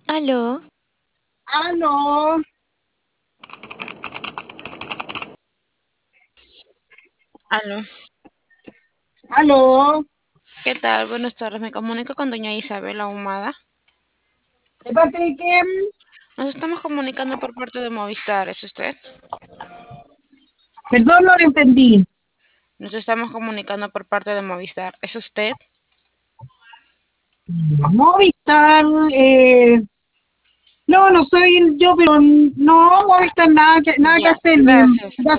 Aló, Aló, aló. aló, ¿Qué tal? Buenas tardes. Me comunico con doña Isabel Ahumada. ¿de parte de quién? Nos estamos comunicando por parte de Movistar. ¿Es usted? Perdón, no lo entendí. Nos estamos comunicando por parte de Movistar. ¿Es usted? Movistar, no, no soy yo, pero no, Movistar, nada que Ya, hacer, gracias. ya